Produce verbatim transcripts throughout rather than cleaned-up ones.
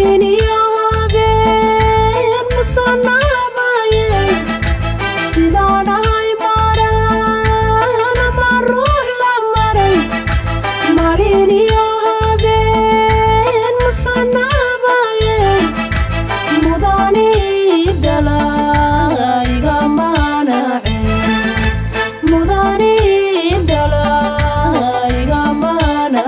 marini ben musanabaye sidana ay marana maruh la maray marini ben musanabaye mudani dalay gamana mudani dalay gamana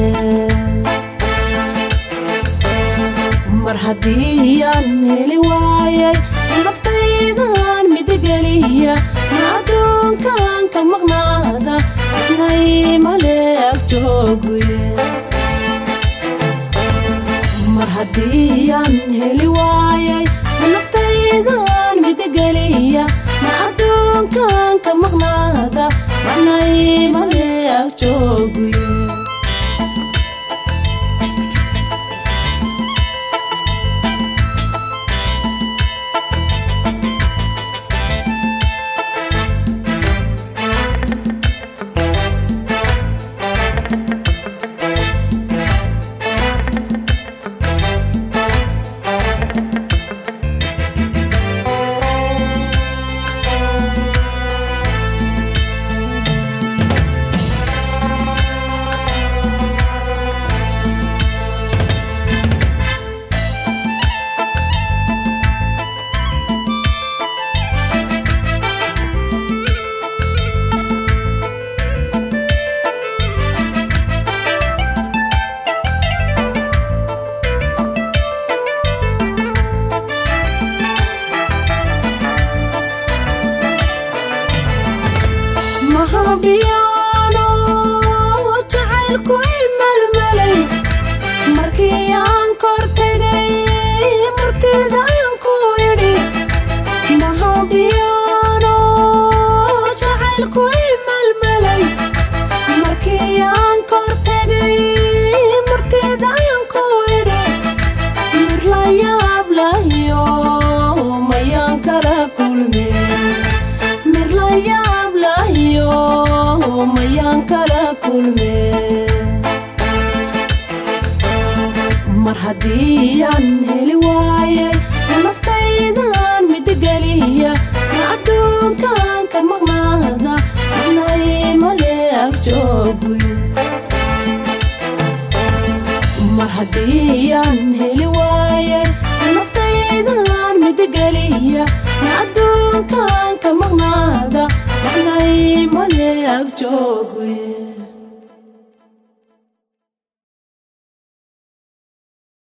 marhadiyan heli waayay naftaydan midgaliya adunkan ka maqnaada nay maleeg jooguye marhadiyan heli waayay naftaydan midgaliya adunkan ka maqnaada nay maleeg jooguye mahabiyano jacaylku imalmalay markii aan kortagay martidaan ku yidhi mahabiyano jacaylku imalmalay markii aan kortagay martidaan ku yidhi mir la yaab lahayo mayaan kala kulmay mir la yaab lahayo mayaan kala kulmay mar hadiyaan heli waayay naftaydan midgaliya adunkan ka maqnaada nay maleeg jooguye mar hadiyaan heli waayay naftaydan midgaliya adunkan ka maqnaada nay maleeg jooguye